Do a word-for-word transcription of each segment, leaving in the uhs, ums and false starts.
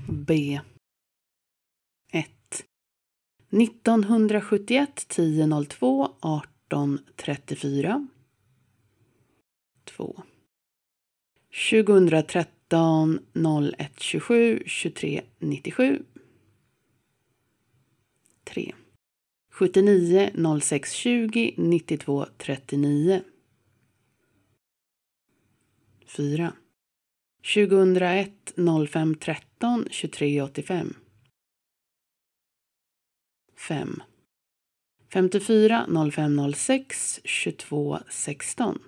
B. ett. nittonhundrasjuttioett tio noll två arton trettiofyra. två. tjugotretton noll ett tjugosju tjugotre nittiosju. tre. sjuttionio noll sex tjugo nittiotvå trettionio. fyra. tjugohundraett noll fem tretton tjugotre åttiofem. fem. femtiofyra noll fem noll sex tjugotvå sexton.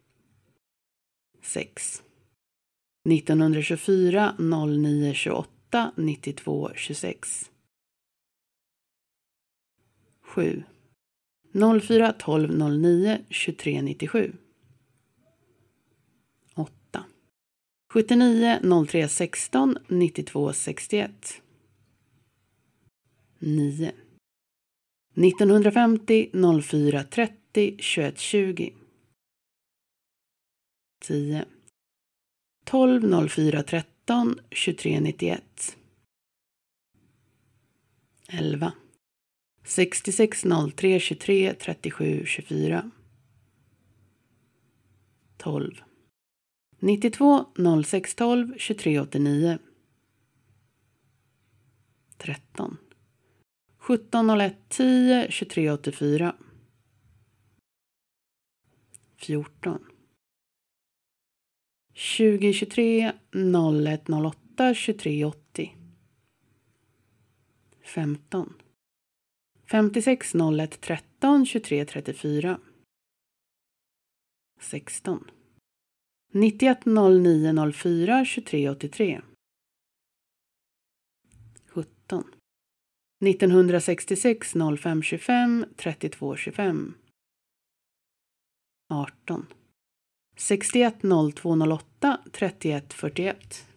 sex. nittonhundratjugofyra noll nio tjugoåtta nittiotvå tjugosex. sju. noll fyra tolv noll nio tjugotre nittiosju. åtta. sjuttionio noll tre sexton nittiotvå sextioett. nio. nittonhundrafemtio noll fyra trettio tjugoett tjugo. tio. tolv noll fyra tretton tjugotre nittioett. elva. sextiosex noll tre tjugotre trettiosju tjugofyra. tolv. nittiotvå noll sex tolv tjugotre åttionio. tretton. sjutton noll ett tio tjugotre åttiofyra. fjorton. tjugo tjugotre noll ett noll åtta tjugotre åttio. femton. femtiosex noll ett tretton tjugotre trettiofyra. sexton. nittioett noll nio noll fyra tjugotre åttiotre. sjutton. nittonhundrasextiosex noll fem tjugofem trettiotvå tjugofem. arton. sextioett noll två noll åtta trettioett fyrtioett.